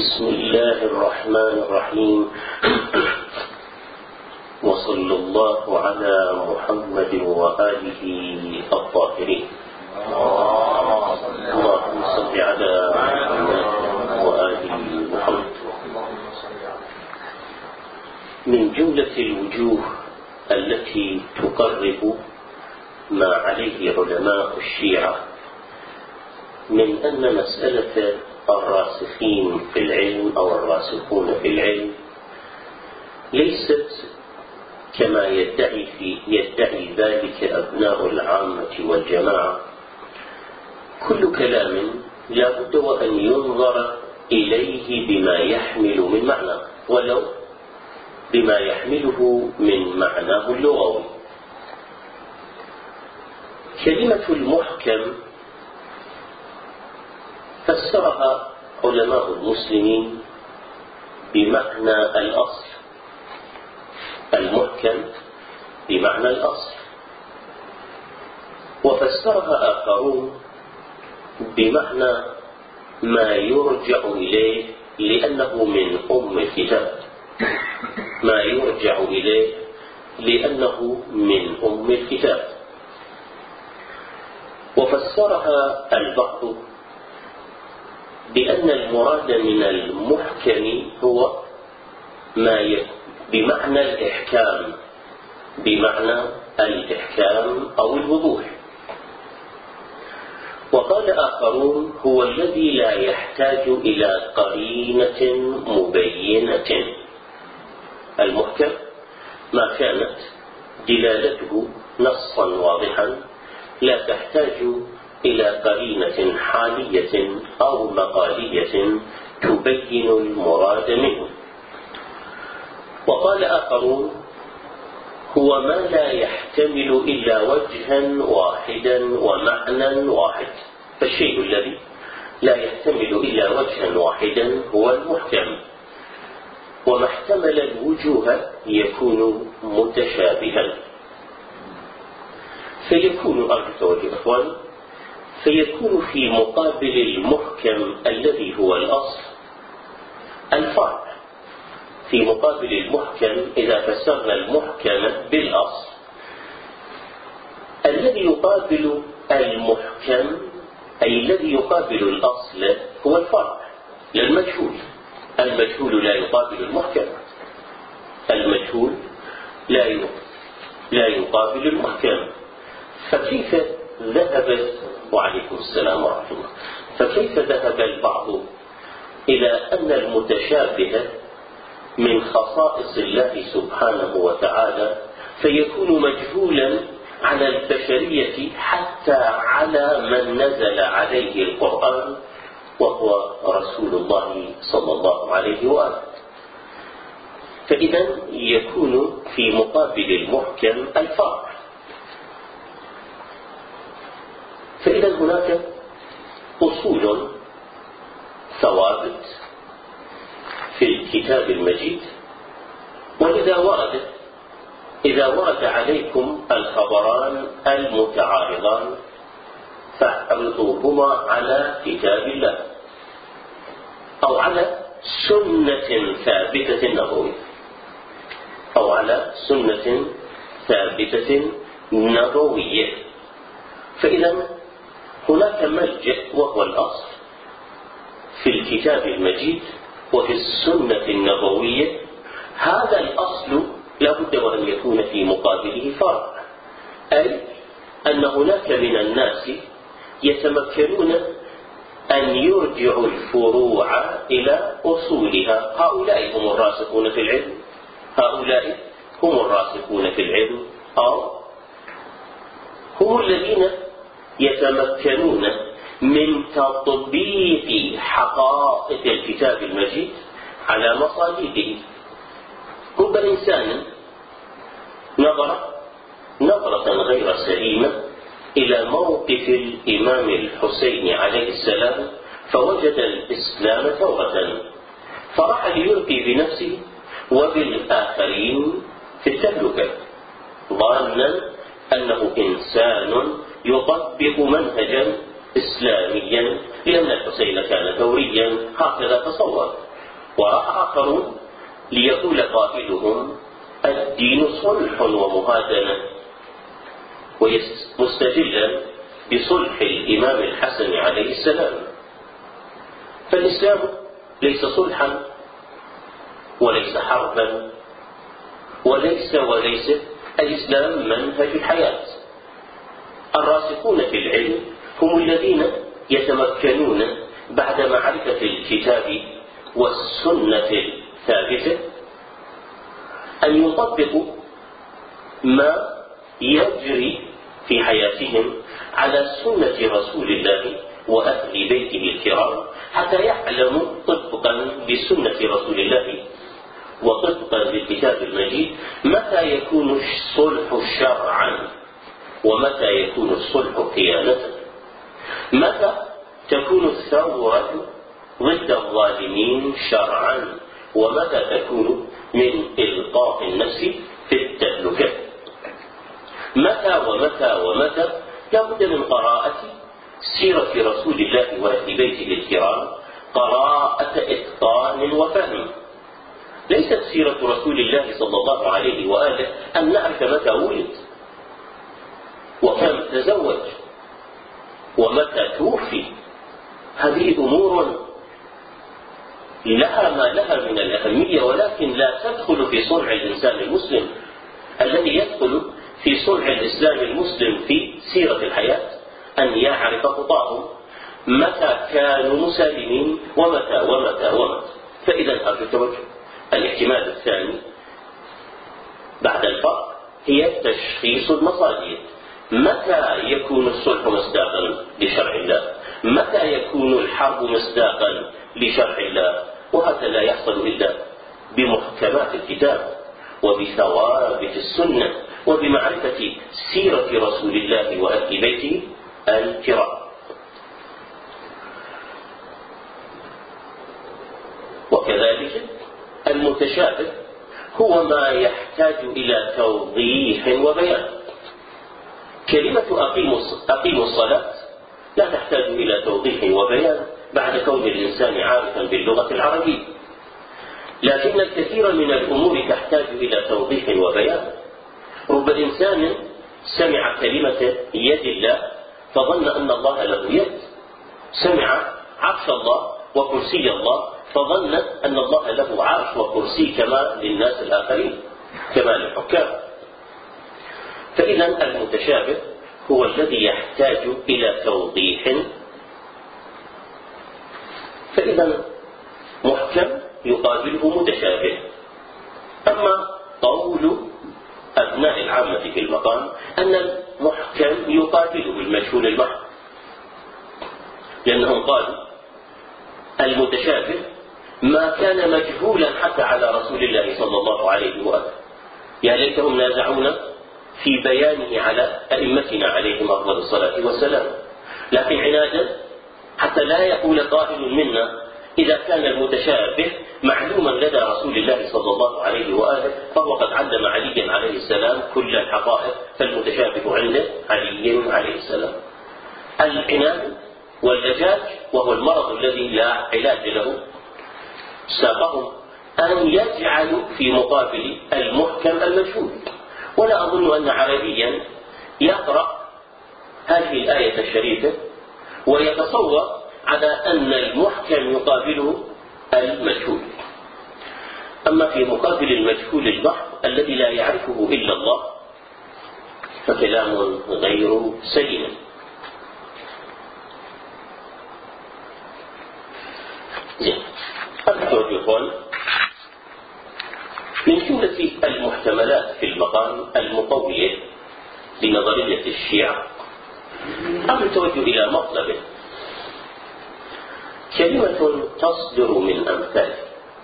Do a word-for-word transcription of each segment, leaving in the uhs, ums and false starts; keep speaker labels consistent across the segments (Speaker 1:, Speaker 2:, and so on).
Speaker 1: بسم الله الرحمن الرحيم. وصلى الله على محمد وآله الطاهرين. اللهم صل على محمد وآل محمد. من جملة الوجوه التي تقرب ما عليه علماء الشيعة من أن مسألة الراسخين في العلم أو الراسخون في العلم ليست كما يدعي, في يدعي ذلك أبناء العامة والجماعة. كل كلام لا بد وأن ينظر إليه بما يحمل من معنى، ولو بما يحمله من معناه اللغوي. كلمة المحكم فسرها علماء المسلمين بمعنى الأصل، المحكم بمعنى الأصل، وفسرها آخرون بمعنى ما يرجع إليه لأنه من أم الكتاب، ما يرجع إليه لأنه من أم الكتاب. وفسرها البعض بأن المراد من المحكم هو ما بمعنى الإحكام، بمعنى الإحكام أو الوضوح. وقال آخرون هو الذي لا يحتاج إلى قرينة مبينة. المحكم ما كانت دلالته نصا واضحا لا تحتاج إلى قرينة حالية أو مقالية تبين المراد منه. وقال آخرون هو ما لا يحتمل إلا وجها واحدا ومعنى واحد. فالشيء الذي لا يحتمل إلا وجها واحدا هو المحكم، وما احتمل الوجوه يكون متشابها. فيكون أرجو توجه إخواني فيكون في مقابل المحكم الذي هو الأصل الفرع. في مقابل المحكم إذا فسرنا المحكم بالأصل، الذي يقابل المحكم أي الذي يقابل الأصل هو الفرع للمجهول. المجهول لا يقابل المحكم، المجهول لا لا يقابل المحكم. فكيف ذهب وعليكم السلام ورحمة الله فكيف ذهب البعض إلى أن المتشابه من خصائص الله سبحانه وتعالى فيكون مجهولا على البشرية حتى على من نزل عليه القرآن وهو رسول الله صلى الله عليه وآله. فإذا يكون في مقابل المحكم الفرع. فإذا هناك أصول ثوابت في الكتاب المجيد، وإذا ورد إذا ورد عليكم الخبران المتعارضان فاعرضوهما على كتاب الله أو على سنة ثابتة نبوية أو على سنة ثابتة نبوية. فإذا هناك ملجأ وهو الأصل في الكتاب المجيد وفي السنة النبوية. هذا الأصل لا بد وأن يكون في مقابله فرع، أي أن هناك من الناس يتمكنون أن يرجعوا الفروع إلى أصولها. هؤلاء هم الراسخون في العلم، هؤلاء هم الراسخون في العلم أو هم الذين يتمكنون من تطبيق حقائق الكتاب المجيد على مصادقه. رب إنسان نظر نظرة غير سليمة إلى موقف الإمام الحسين عليه السلام فوجد الإسلام ثورة، فراح ليلقي بنفسه وبالآخرين في التهلكة ظانا أنه إنسان يطبق منهجا إسلاميا لأن الحسين كان ثوريا، هكذا تصور. وراح آخرون ليقول قائلهم الدين صلح ومهادنة، ومستدلا بصلح الإمام الحسن عليه السلام. فالإسلام ليس صلحا وليس حربا وليس وليس الإسلام منهج الحياة. الراسخون في العلم هم الذين يتمكنون بعد معرفة الكتاب والسنة الثابتة أن يطبقوا ما يجري في حياتهم على سنة رسول الله وأهل بيته الكرام، حتى يعلموا طبقا لسنة رسول الله وطبقا للكتاب المجيد متى يكون الصلح شرعا ومتى يكون الصلح خيانة، متى تكون الثورة ضد الظالمين شرعا ومتى تكون من إلقاء النفس في التهلكة، متى ومتى ومتى. لا بد من قراءة سيرة رسول الله وأهل بيته الكرام قراءة إتقان وفهم. ليست سيرة رسول الله صلى الله عليه وآله أن نعرف متى ولد وكم تزوج ومتى توفي. هذه أمور لها ما لها من الأهمية، ولكن لا تدخل في صنع الإنسان المسلم. الذي يدخل في صنع الإسلام المسلم في سيرة الحياة أن يعرف خطاهم متى كانوا مسالمين ومتى ومتى ومتى. فإذا أرجو التوجه. الاحتمال الثاني بعد الفرق هي تشخيص المصادر. متى يكون الصلح مصداقا لشرع الله؟ متى يكون الحرب مصداقا لشرع الله؟ وهذا لا يحصل إلا بمحكمات الكتاب وبثوابت السنة وبمعرفة سيرة رسول الله وأهل بيته الكرام. وكذلك المتشابه هو ما يحتاج إلى توضيح وبيان. كلمة أقيموا الصلاة لا تحتاج إلى توضيح وبيان بعد كون الإنسان عارفا باللغة العربية، لكن الكثير من الأمور تحتاج إلى توضيح وبيان. رب إنسان سمع كلمة يد الله فظن أن الله له يد، سمع عرش الله وكرسي الله فظن أن الله له عرش وكرسي كما للناس الآخرين كما للحكام. فإذا المتشابه هو الذي يحتاج إلى توضيح. فإذا محكم يقابله متشابه. أما قول أبناء العامة في المقام أن المحكم يقابله المجهول المحض، لأنهم قالوا المتشابه ما كان مجهولا حتى على رسول الله صلى الله عليه وآله. يا ليتهم نازعونا في بيانه على أئمتنا عليهم أفضل الصلاة والسلام، لكن عنادا حتى لا يقول قائل منا إذا كان المتشابه معلوما لدى رسول الله صلى الله عليه وآله فهو قد علم عليا عليه السلام كل الحقائق، فالمتشابه عنده علي عليه السلام. العناد واللجاج وهو المرض الذي لا علاج له ساقهم أن يجعلوا في مقابل المحكم المجهول. ولا أظن أن عربيا يقرأ هذه الآية الشريفة ويتصور على أن المحكم يقابله المجهول. أما في مقابل المجهول المحض الذي لا يعرفه إلا الله فكلام غير سليم. أكثر من جملة المحتملات في المقام المقوية لنظرية الشيعة أمر التوجه إلى مطلبه. كلمة تصدر من أمثال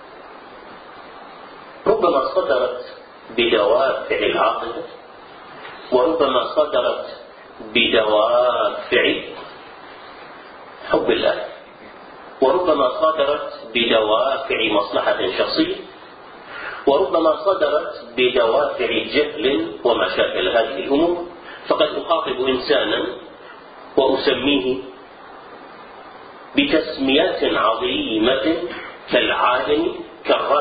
Speaker 1: ربما صدرت بدوافع العاطفة وربما صدرت بدوافع حب الله وربما صدرت بدوافع مصلحة شخصية وربما صدرت بدوافع جهل وما شاكل هذه الأمور. فقد أخاطب إنسانا وأسميه بتسميات عظيمة كالعالم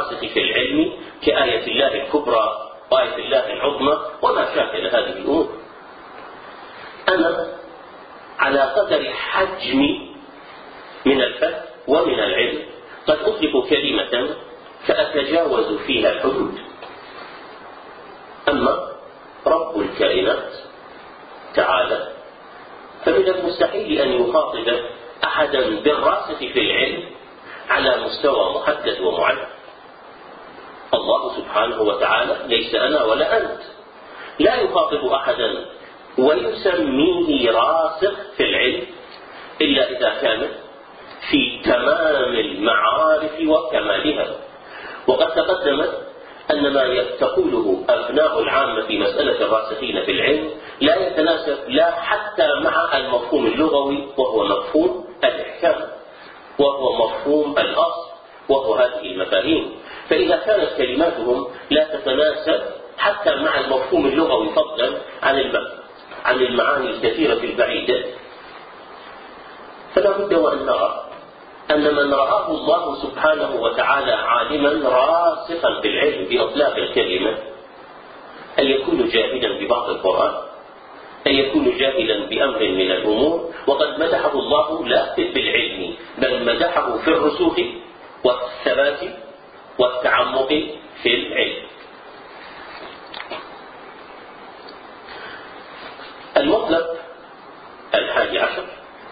Speaker 1: الراسخ في العلم كآية الله الكبرى وآية الله العظمى وما شاكل هذه الأمور. أنا على قدر حجمي من الفهم ومن العلم قد أطلق كلمة فأتجاوز فيها الحدود. أما رب الكائنات تعالى فمن المستحيل أن يخاطب أحدا بالراسخ في العلم على مستوى محدد ومعين. الله سبحانه وتعالى ليس أنا ولا أنت، لا يخاطب أحدا ويسميه راسخ في العلم إلا إذا كان في تمام المعارف وكمالها. وقد تقدم أن ما تقوله أبناء العامة في مسألة الراسخين في العلم لا يتناسب لا حتى مع المفهوم اللغوي وهو مفهوم الإحكام وهو مفهوم الأصل وهو هذه المفاهيم. فإذا كانت كلماتهم لا تتناسب حتى مع المفهوم اللغوي فضلا عن عن المعاني الكثيرة البعيدة، فلا بد وأن نرى أن من رآه الله سبحانه وتعالى عالما راسخا في العلم بإطلاق الكلمة أن يكون جاهلا ببعض القرآن، أن يكون جاهلا بأمر من الأمور. وقد مدحه الله لا بالعلم بل مدحه في الرسوخ والثبات والتعمق في العلم. المطلب الحادي عشر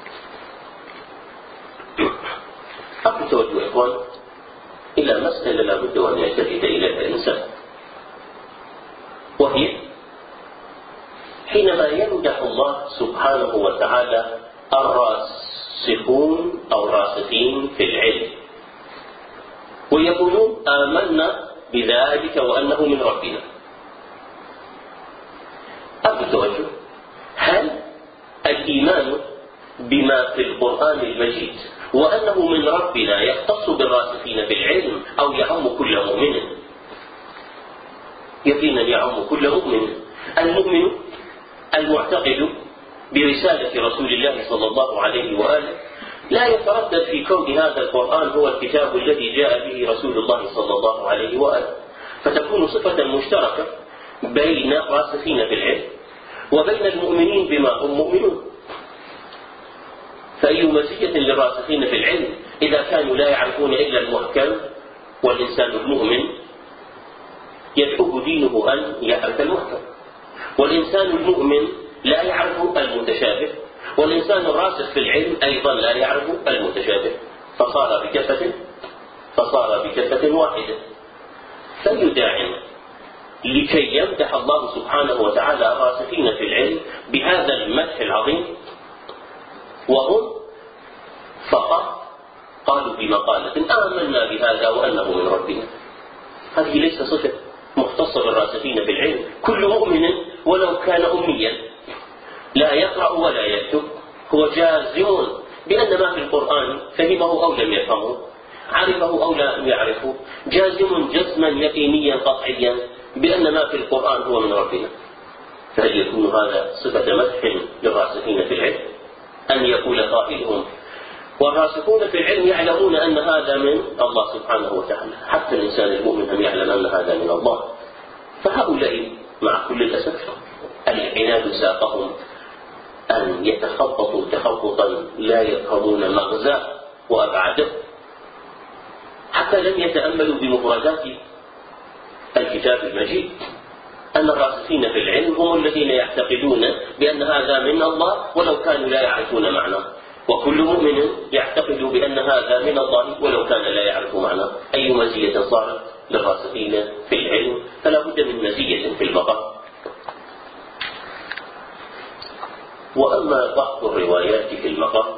Speaker 1: قبل توجه إخوان إلى مسألة لا بد أن يلتفت إليها الإنسان، وهي حينما يمدح الله سبحانه وتعالى الراسخون أو الراسخين في العلم ويقولون آمنا بذلك وأنه من ربنا. قبل توجه، هل الإيمان بما في القرآن المجيد وأنه من ربنا يختص بالراسخين في العلم أو يعم كل مؤمن؟ يقينا يعم كل مؤمن. المؤمن المعتقد برسالة رسول الله صلى الله عليه وآله لا يتردد في كون هذا القرآن هو الكتاب الذي جاء به رسول الله صلى الله عليه وآله، فتكون صفة مشتركة بين الراسخين في العلم وبين المؤمنين بما هم مؤمنون. فأي مزية للراسخين في العلم إذا كانوا لا يعرفون إلا المحكم، والإنسان المؤمن يدعوه دينه أن يعرف المحكم، والإنسان المؤمن لا يعرف المتشابه، والإنسان الراسخ في العلم أيضا لا يعرف المتشابه، فصار بكفة فصار بكفة واحدة. فيداعن لكي يمدح الله سبحانه وتعالى الراسخين في العلم بهذا المدح العظيم وهم فقط قالوا بمقالة آمنا بهذا وأنه من ربنا. هذه ليس صفة مختصة بالراسخين في العلم. كل مؤمن ولو كان أميا لا يقرأ ولا يكتب هو جازم بأن ما في القرآن فهمه أو لم يفهمه، عرفه أو لا يعرفه، جازم جزما يقينيا قطعيا بأن ما في القرآن هو من ربنا. فهل يكون هذا صفة مدح للراسخين في العلم؟ أن يقول قائلهم والراسخون في العلم يعلمون أن هذا من الله سبحانه وتعالى، حتى الإنسان المؤمن أن يعلم أن هذا من الله. فهؤلاء مع كل الأسف العناد ساقهم أن يتخبطوا تخبطا لا يفهمون مغزاه وأبعاده، حتى لم يتأملوا بمفردات الكتاب المجيد أن الراسخين في العلم هم الذين يعتقدون بأن هذا من الله ولو كانوا لا يعرفون معناه، وكل مؤمن يعتقد بأن هذا من الله ولو كان لا يعرف معناه. أي مزية صارت للراسخين في العلم؟ فلا بد من مزية في البقاء. وأما بعض الروايات في المقام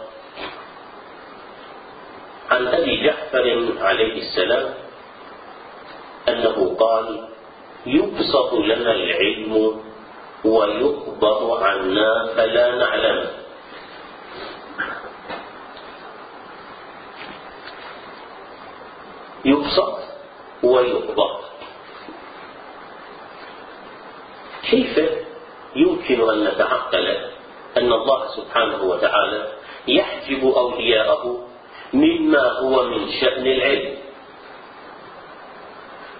Speaker 1: عن أبي جعفر عليه السلام أنه قال يبسط لنا العلم ويقبض عنا فلا نعلم. يبسط ويقبض، كيف يمكن أن نتعقل أن الله سبحانه وتعالى يحجب أولياءه مما هو من شأن العلم؟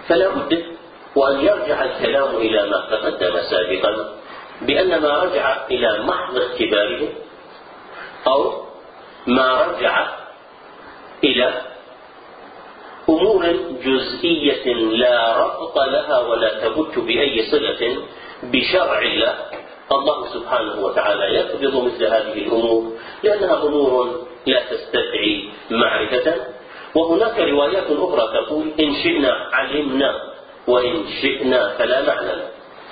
Speaker 1: فلا بد وأن يرجع الكلام إلى ما تقدم سابقا بأن ما رجع إلى محض اختباره أو ما رجع إلى أمور جزئية لا ربط لها ولا تبت بأي صلة بشرع الله، الله سبحانه وتعالى يقبض مثل هذه الأمور لأنها أمور لا تستدعي معرفة. وهناك روايات أخرى تقول إن شئنا علمنا وإن شئنا فلا نعلم.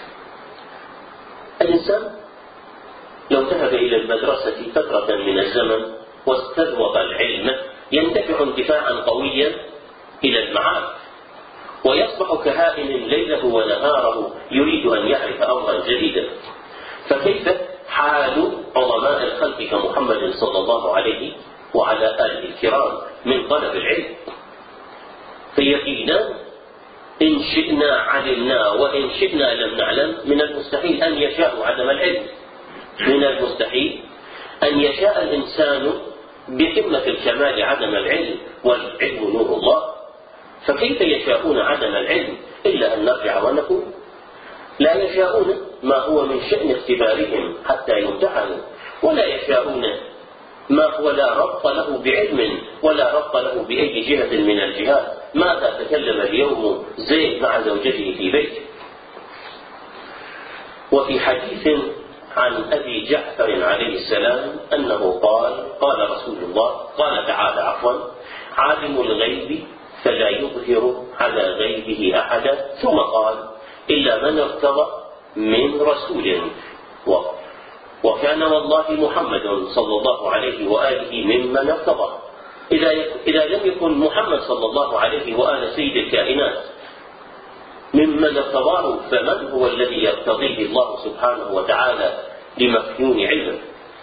Speaker 1: الإنسان لو ذهب إلى المدرسة فترة من الزمن واستذوق العلم يندفع اندفاعا قويا إلى المعارف، ويصبح كهائن ليله ونهاره يريد أن يعرف أمرا جديدا. فكيف حال عظماء الخلق كمحمد صلى الله عليه وعلى آله الكرام من طلب العلم؟ فيقينا إن شئنا علمنا وإن شئنا لم نعلم. من المستحيل أن يشاء عدم العلم، من المستحيل أن يشاء الإنسان بقمة الكمال عدم العلم، والعلم نور الله. فكيف يشاءون عدم العلم إلا أن نرجع ونقول لا يشاءون ما هو من شأن اختبارهم حتى يمتحنوا، ولا يشاءون ما هو لا ربط له بعلم ولا ربط له بأي جهة من الجهات. ماذا تكلم اليوم زيد مع زوجته في بيته؟ وفي حديث عن أبي جعفر عليه السلام أنه قال قال رسول الله قال تعالى عفوا عالم الغيب فلا يظهر على غيبه أحدا، ثم قال إلا من ارتضى من رسول. وكان والله محمد صلى الله عليه وآله ممن ارتضى. إذا إذا لم يكن محمد صلى الله عليه وآله سيد الكائنات ممن ارتضاه، فمن هو الذي يرتضيه الله سبحانه وتعالى لمكنون علمه؟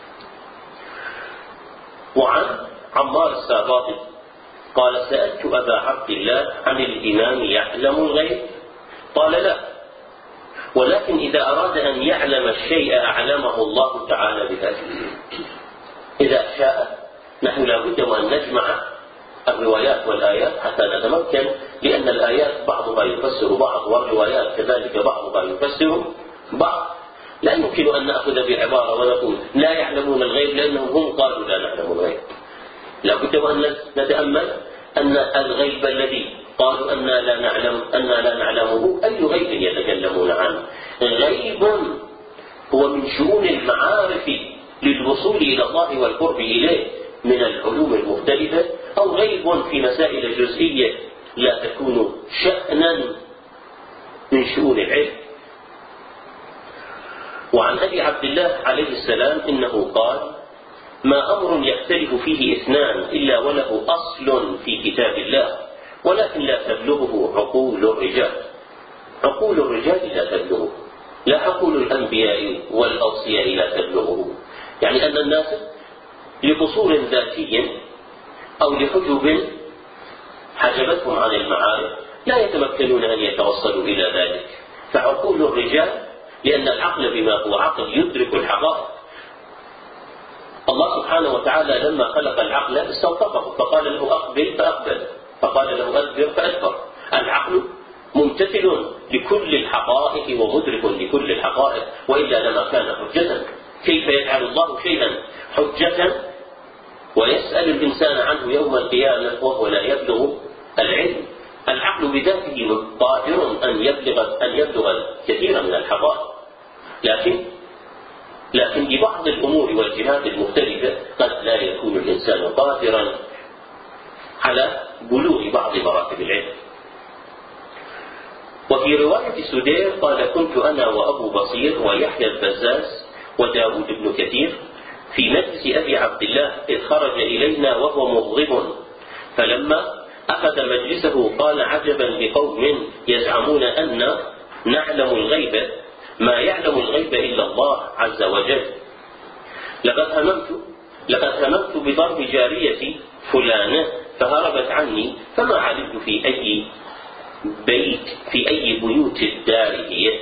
Speaker 1: وعن عمار الساباطي قال سألت أبا عبد الله عن الإمام يعلم الغيب؟ قال لا، ولكن إذا أراد أن يعلم الشيء أعلمه الله تعالى بذاته. إذا شاء نحن لا بد وأن نجمع الروايات والآيات حتى نتمكن، لأن الآيات بعضها يفسر بعض والروايات كذلك بعضها يفسر بعض. لا يمكن أن نأخذ بعبارة ونقول لا يعلمون الغيب لأنهم هم قالوا لا نعلم الغيب. لا بد وأن نتأمل أن الغيب الذي قالوا أننا لا نعلم أننا لا نعلمه أي غيب يتكلمون عنه؟ غيب هو من شؤون المعارف للوصول إلى الله والقرب إليه من العلوم المختلفة، أو غيب في مسائل جزئية لا تكون شأنا من شؤون العلم. وعن أبي عبد الله عليه السلام إنه قال ما أمر يختلف فيه اثنان إلا وله أصل في كتاب الله ولكن لا تبلغه عقول الرجال. عقول الرجال لا تبلغه، لا عقول الأنبياء والأوصياء لا تبلغه. يعني أن الناس لقصور ذاتي أو لحجب حجبتهم عن المعارف لا يتمكنون أن يتوصلوا إلى ذلك. فعقول الرجال لأن العقل بما هو عقل يدرك الحقائق. الله سبحانه وتعالى لما خلق العقل استوقفه فقال له أقبل فأقبل، فقال له أدبر فأدبر. العقل ممتثل لكل الحقائق ومدرك لكل الحقائق، وإلا لما كان حجة. كيف يجعل الله شيئا حجة ويسأل الإنسان عنه يوم القيامة وهو لا يبلغ العلم؟ العقل بذاته قادر أن يبلغ أن يبلغ كثيرا من الحقائق، لكن لكن ببعض الأمور والجهات المختلفة قد لا يكون الإنسان قادرا على بلوغ بعض مراتب العلم. وفي رواية سدير قال كنت أنا وأبو بصير ويحيى البزاز وداود بن كثير في مجلس أبي عبد الله إذ خرج إلينا وهو مغضب، فلما أخذ مجلسه قال عجبا لقوم يزعمون أن نعلم الغيب ما يعلم الغيب إلا الله عز وجل. لقد هممت لقد هممت بضرب جارية فلانة فهربت عني، فما علمت في أي بيت في أي بيوت الدار هي.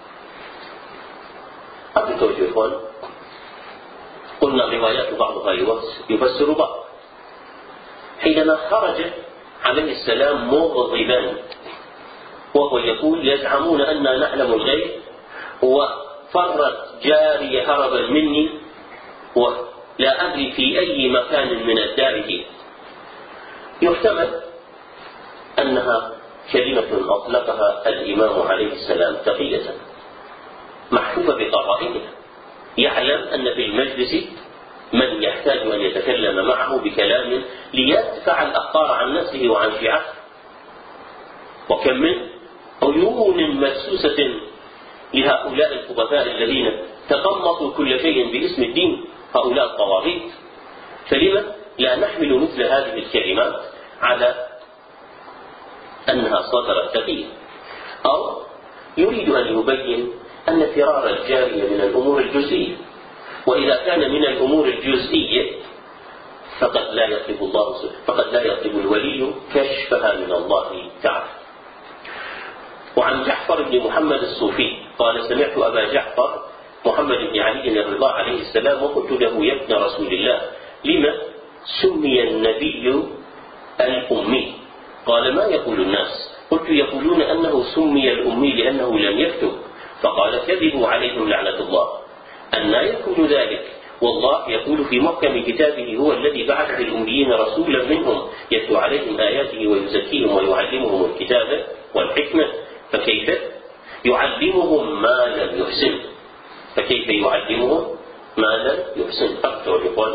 Speaker 1: قبل توجهون قلنا الروايات بعضها يفسر بعض. حينما خرج عليه السلام مغضبا وهو يقول: يزعمون أننا نعلم الغيب وفرت جاري هربا مني ولا أدري في أي مكان من الدار هي. يحتمل أنها كلمة أطلقها الإمام عليه السلام تقية محفوفة بقرائنها، يعلم أن في المجلس من يحتاج أن يتكلم معه بكلام ليدفع الأخطار عن نفسه وعن شيعته. وكم من عيون مجسوسة لهؤلاء الخبثاء الذين تقمصوا كل شيء باسم الدين، هؤلاء الطواغيت. فلما لا نحمل مثل هذه الكلمات على أنها صدرت تقية؟ أو يريد أن يبين أن فرار الجارية من الأمور الجزئية، وإذا كان من الأمور الجزئية فقد لا يطلب الله فقد لا يطلب الولي كشفها من الله تعالى. وعن جعفر بن محمد الصوفي قال: سمعت أبا جعفر محمد بن علي الرضا عليه السلام وقلت له: يا ابن رسول الله، لما سمي النبي الأمي؟ قال: ما يقول الناس؟ قلت: يقولون أنه سمي الأمي لأنه لم يكتب. فقال: كذبوا عليهم لعنة الله، أن يكون ذلك؟ والله يقول في محكم كتابه: هو الذي بعث في الأميين رسولا منهم يتلو عليهم آياته ويزكيهم ويعلمهم الكتاب والحكمة. فكيف يعلمهم ما لم يحسن؟ فكيف يعلمهم ما لم يحسن؟ أكثر الإخوان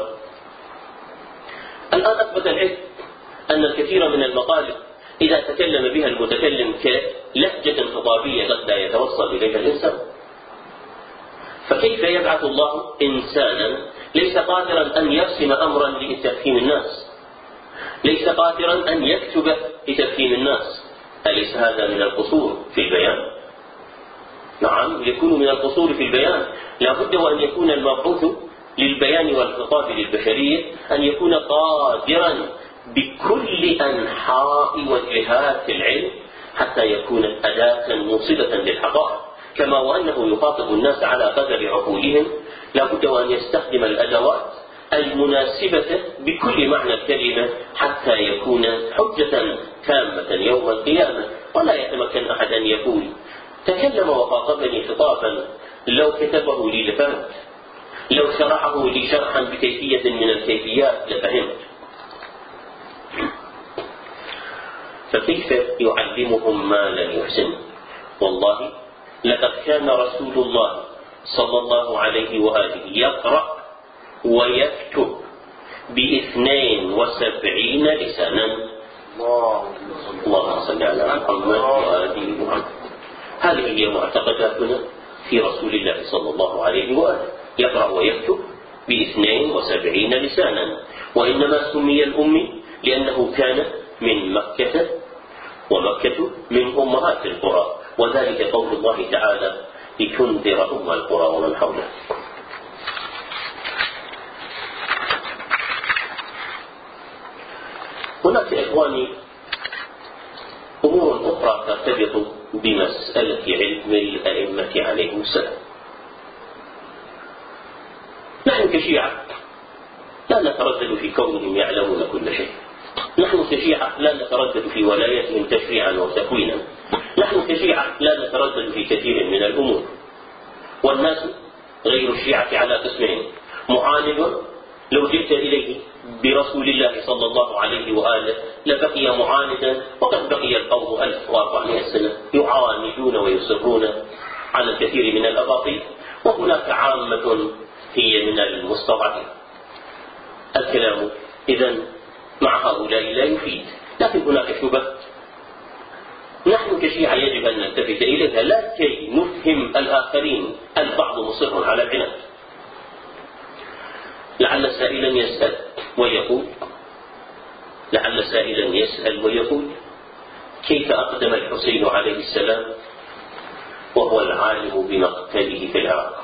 Speaker 1: الآن أثبت العلم أن الكثير من المقالب إذا تكلم بها المتكلم كلهجة خطابية قد لا يتوصل إليها الإنسان. فكيف يبعث الله إنسانا ليس قادرا أن يرسم أمرا لتفهيم الناس، ليس قادرا أن يكتب لتفهيم الناس؟ أليس هذا من القصور في البيان؟ نعم، يكون من القصور في البيان. لا بد وأن يكون المبعوث للبيان والخطاب للبشرية أن يكون قادرا بكل أنحاء وجهات العلم حتى يكون أداة موصلة للحقائق، كما وأنه يخاطب الناس على قدر عقولهم. لا بد وأن يستخدم الأدوات المناسبة بكل معنى الكلمة حتى يكون حجة تامة يوم القيامة. ولا يتمكن أحد أن يقول: تكلم وخاطبني خطابا لو كتبه لي لفهمت، لو شرحه لي شرحا بكيفية من الكيفيات لفهمت. فكيف يعلمهم ما لم يحسن؟ والله لقد كان رسول الله صلى الله عليه وآله يقرأ ويكتب باثنين وسبعين لسانا. اللهم صل على محمد وآل محمد. هذه هي معتقداتنا في رسول الله صلى الله عليه وآله، يقرأ ويكتب باثنين وسبعين لسانا. وإنما سمي الأمي لأنه كان من مكة، ومكة من أمهات القرى، وذلك قول الله تعالى: لتنذر أم القرى ومن حولها. هناك إخواني أمور أخرى ترتبط بمسألة علم الأئمة عليهم السلام. نحن كشيعة لا نتردد في كونهم يعلمون كل شيء، نحن كشيعة لا نتردد في ولايتهم تشريعا وتكوينا، نحن كشيعة لا نتردد في كثير من الأمور. والناس غير الشيعة على قسمين: معاند لو جئت إليه برسول الله صلى الله عليه وآله لبقي معاندا، وقد بقي القوم ألف وأربعمائة سنة يعاندون ويصرون على الكثير من الأباطيل. وهناك عامة هي من المستضعفين. الكلام إذن مع هؤلاء لا يفيد، لكن هناك شبه نحن كشيعة يجب أن نلتفت إليها، لا كي نفهم الآخرين. البعض مصر على العناد. لعل سائلا يسأل ويقول لعل سائلا يسأل ويقول كيف أقدم الحسين عليه السلام وهو العالم بمقتله في العراق؟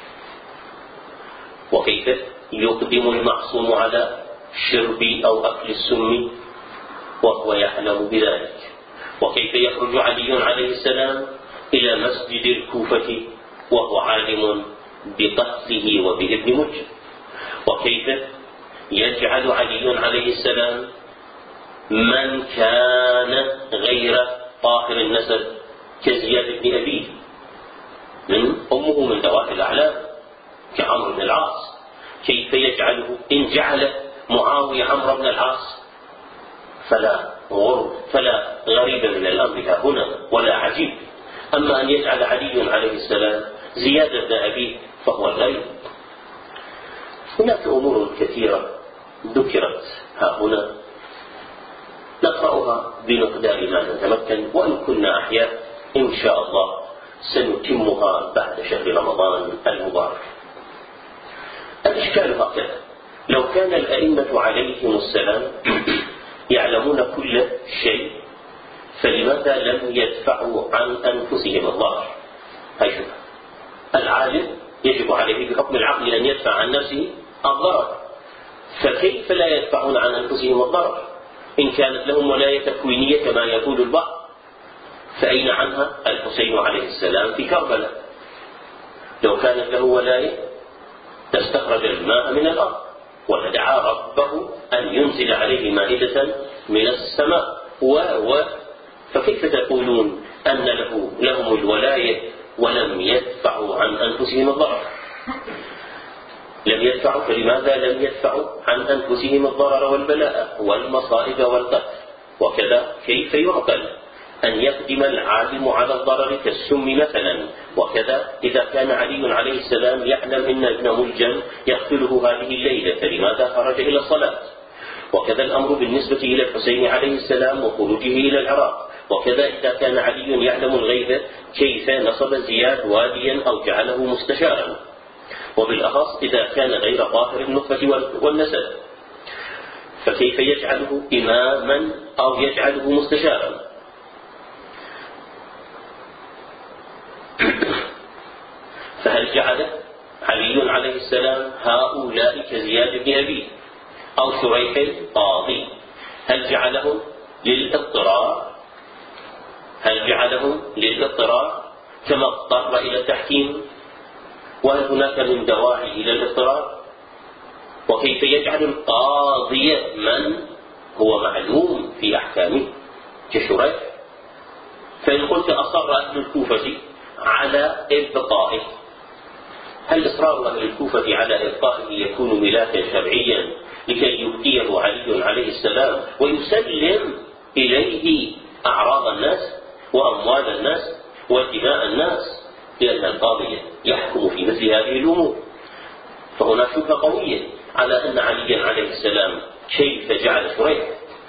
Speaker 1: وكيف يقدم المعصوم على شرب أو أكل السم وهو يعلم بذلك؟ وكيف يخرج علي عليه السلام إلى مسجد الكوفة وهو عالم بقتله وبابن مجد؟ وكيف يجعل علي عليه السلام من كان غير طاهر النسب كزياد بن أبيه، من أمه من ذوات الأعلام كعمرو بن العاص، كيف يجعله إن جعل معاوية عمرو بن العاص فلا غرب فلا غريب من الأمر هنا ولا عجيب. أما أن يجعل علي عليه السلام زياد بن أبيه فهو الغريب. هناك أمور كثيرة ذكرت ها هنا نقرأها بمقدار ما نتمكن، وإن كنا أحياء إن شاء الله سنتمها بعد شهر رمضان المبارك. الإشكال هكذا: لو كان الأئمة عليهم السلام يعلمون كل شيء فلماذا لم يدفعوا عن أنفسهم الضرر؟ هاي شوف، العالم يجب عليه بحكم العقل أن يدفع عن نفسه الضرر، فكيف لا يدفعون عن أنفسهم الضرر؟ إن كانت لهم ولاية تكوينية كما يقول البعض، فأين عنها الحسين عليه السلام في كربلاء؟ لو كانت له ولاية لاستخرج الماء من الأرض ودعا ربه أن ينزل عليه مائدة من السماء و و فكيف تقولون أن له لهم الولاية ولم يدفعوا عن أنفسهم الضرر؟ لم يدفعوا، فلماذا لم يدفعوا عن أنفسهم الضرر والبلاء والمصائب والقتل؟ وكذا كيف يعقل أن يقدم العالم على الضرر كالسم مثلا؟ وكذا إذا كان علي عليه السلام يعلم أن ابن ملجم يقتله هذه الليلة فلماذا خرج إلى الصلاة؟ وكذا الأمر بالنسبة إلى الحسين عليه السلام وخروجه إلى العراق. وكذا إذا كان علي يعلم الغيب كيف نصب زياد واليا أو جعله مستشارا، وبالأخص إذا كان غير طاهر النطفة والنسب، فكيف يجعله إماما أو يجعله مستشارا؟ فهل جعل علي عليه السلام هؤلاء كزياد بن أبيه أو شريح القاضي؟ هل جعلهم للاضطرار؟ هل جعلهم للاضطرار كما اضطر إلى التحكيم؟ وهل هناك من دواعي إلى الاضطرار؟ وكيف يجعل القاضي من هو معلوم في أحكامه كشريح؟ فإن قلت أصر أهل الكوفة على إبقائه، هل إصرار أهل الكوفة على إبقائه يكون ملاكا شرعيا لكي يؤتيه علي عليه السلام ويسلم إليه أعراض الناس وأموال الناس ودماء الناس؟ لأن القاضي يحكم في مثل هذه الأمور. فهنا شبهة قوية على أن عليا عليه السلام كيف جعل شريح.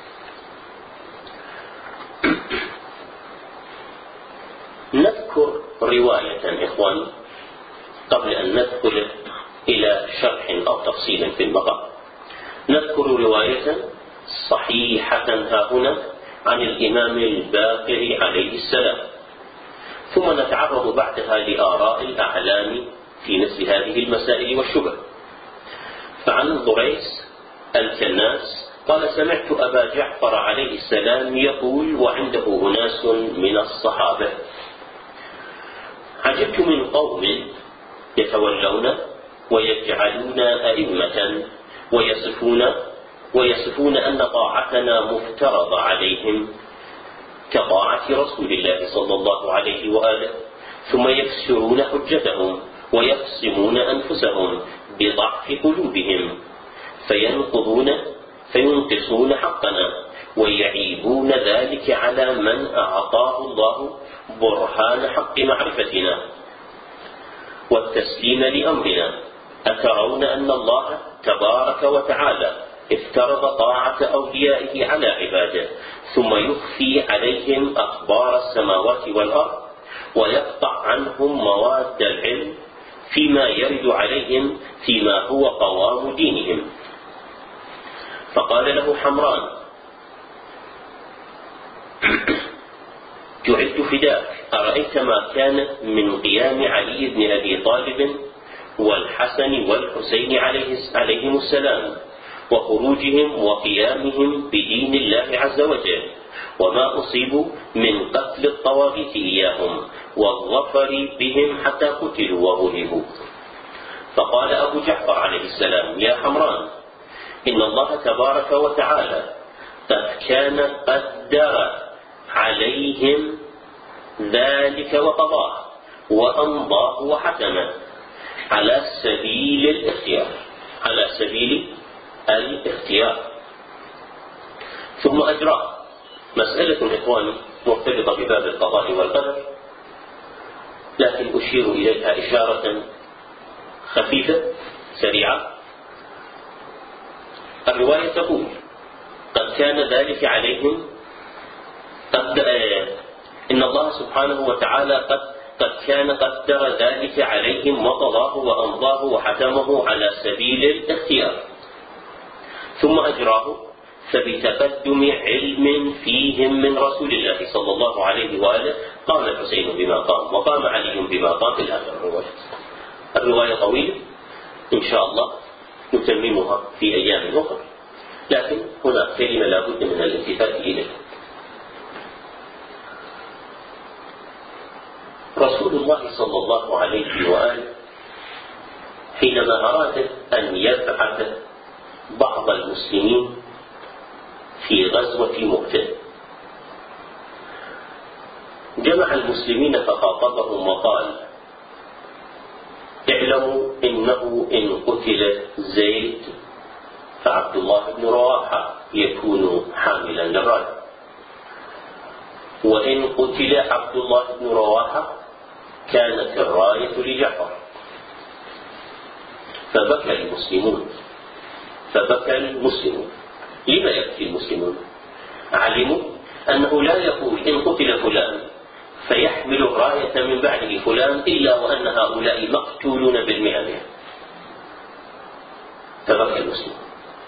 Speaker 1: نذكر رواية إخواني قبل أن ندخل إلى شرح أو تفصيل في المقام. نذكر رواية صحيحة ها هنا عن الإمام الباقر عليه السلام، ثم نتعرض بعدها لآراء الأعلام في مثل هذه المسائل والشبه. فعن ضريس الكناس قال: سمعت أبا جعفر عليه السلام يقول وعنده أناس من الصحابة: عجبت من قوم يتولون ويجعلون أئمة ويصفون ويصفون أن طاعتنا مفترضة عليهم كطاعة رسول الله صلى الله عليه وآله، ثم يكسرون حجتهم ويقسمون أنفسهم بضعف قلوبهم فينقضون فينقصون حقنا ويعيبون ذلك على من أعطاه الله برهان حق معرفتنا والتسليم لأمرنا. أترون أن الله تبارك وتعالى افترض طاعة أوليائه على عباده ثم يخفي عليهم أخبار السماوات والأرض ويقطع عنهم مواد العلم فيما يرد عليهم فيما هو قوام دينهم؟ فقال له حمران: جعلت فداك، أرأيت ما كان من قيام علي بن أبي طالب والحسن والحسين عليهم السلام وخروجهم وقيامهم بدين الله عز وجل، وما أصيبوا من قتل الطواغيت إياهم والظفر بهم حتى قتلوا وغلبوا. فقال أبو جعفر عليه السلام: يا حمران، إن الله تبارك وتعالى قد كان قدر عليهم ذلك وقضاه وأمضاه وحكمه على سبيل الاختيار على سبيل الاختيار ثم أجراه. مسألة إخواني مرتبطة بباب القضاء والقدر، لكن أشير إليها إشارة خفيفة سريعة. الرواية تقول: قد كان ذلك عليهم قد إن الله سبحانه وتعالى قد قد كان قدر ذلك عليهم وقضاه وأمضاه وحكمه على سبيل الاختيار ثم أجراه، فبتقدم علم فيهم من رسول الله صلى الله عليه وآله قام الحسين بما قام وقام علي بما قام إلى آخر الرواية. الرواية طويلة إن شاء الله نتممها في أيام أخرى، لكن هناك كلمة لا بد من الالتفات إليها. رسول الله صلى الله عليه وآله حينما أراد أن يبعث بعض المسلمين في غزوة مؤتة جمع المسلمين فخاطبهم وقال: اعلموا إنه إن قتل زيد فعبد الله بن رواحة يكون حاملا للراية، وإن قتل عبد الله بن رواحة كانت الراية لجعفر. فبكى المسلمون فبكى المسلمون لما يبكي المسلمون؟ علموا أنه لا يقول إن قتل فلان فيحمل الراية من بعده فلان إلا وأن هؤلاء مقتولون بالمئة. فبكى المسلمون،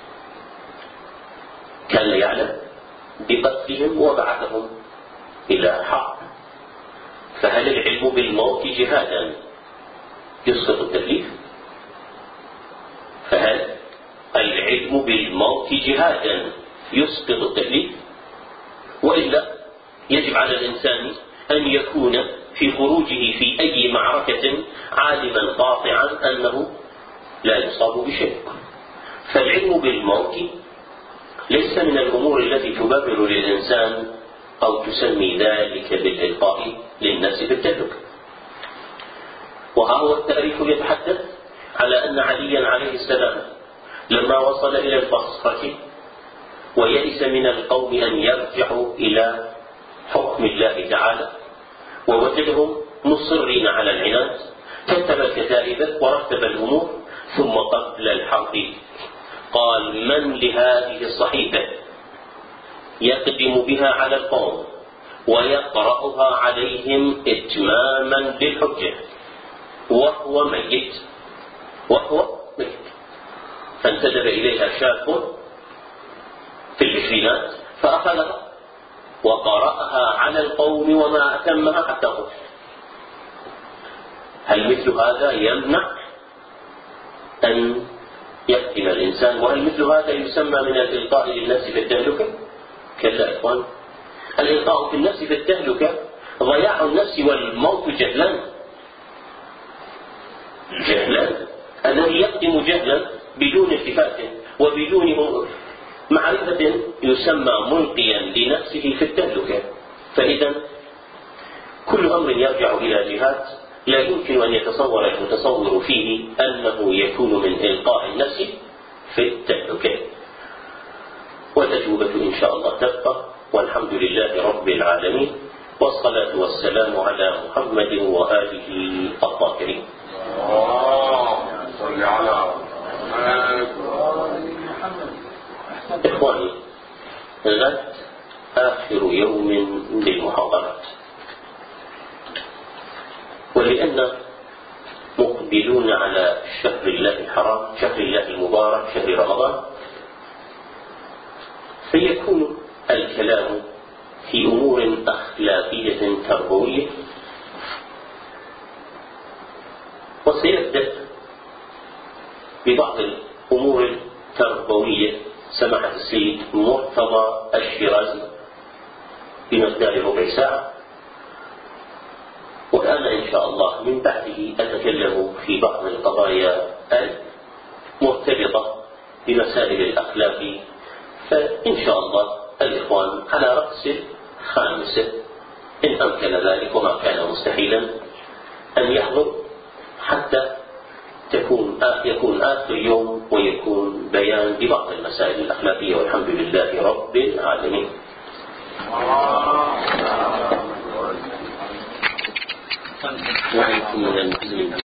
Speaker 1: كان يعلم بقتلهم وبعثهم إلى حق. فهل العلم بالموت جهادا يسقط التكليف؟ فهل العلم بالموت جهادا يسقط التكليف؟ وإلا يجب على الإنسان أن يكون في خروجه في أي معركة عالما قاطعا أنه لا يصاب بشيء. فالعلم بالموت ليس من الأمور التي تبرر للإنسان أو تسمي ذلك بالإلقاء للنفس بالتهلكة. وها هو التاريخ يتحدث على أن عليا عليه السلام لما وصل إلى البصرة ويئس من القوم أن يرجعوا إلى حكم الله تعالى ووجدهم مصرين على العناد، كتب الكتائب ورتب الأمور، ثم قبل الحرب قال: من لهذه الصحيفة يقدم بها على القوم ويقرأها عليهم إتماما للحجة وهو ميت وهو ميت. فانتدب إليها شاب في العشرينات فأخذها وقرأها على القوم وما أتمها حتى قتل. هل مثل هذا يمنع أن يقتل الإنسان؟ وهل مثل هذا يسمى من الإلقاء للنفس في التهلكة؟ كلا إخوان، الإلقاء في النفس في التهلكة ضياع النفس والموت جهلا جهلا الذي يقدم جهلا بدون التفات وبدون معرفة يسمى ملقيا لنفسه في التهلكة. فإذا كل أمر يرجع إلى جهات لا يمكن أن يتصور المتصور فيه أنه يكون من إلقاء النفس في التهلكة. والأجوبة إن شاء الله تبقى، والحمد لله رب العالمين، والصلاة والسلام على محمد وآله الطاهرين.
Speaker 2: صل على
Speaker 1: إخواني، غد آخر يوم للمحاضرات، ولأن مقبلون على شهر الله الحرام، شهر الله المبارك، شهر رمضان، فيكون الكلام في أمور أخلاقية تربوية، وسيبدأ ببعض الأمور التربوية سماحة السيد مرتضى الشيرازي بمقدار ربع ساعة، وأنا إن شاء الله من بعده أتكلم في بعض القضايا المرتبطة بمسائل الأخلاق. فإن شاء الله الإخوان على رأس الخامسة إن أمكن ذلك وما كان مستحيلا أن يحضر حتى تكون يكون آخر يوم ويكون بيان ببعض المسائل الأخلاقية، والحمد لله رب العالمين. وعليكم من المسلمين.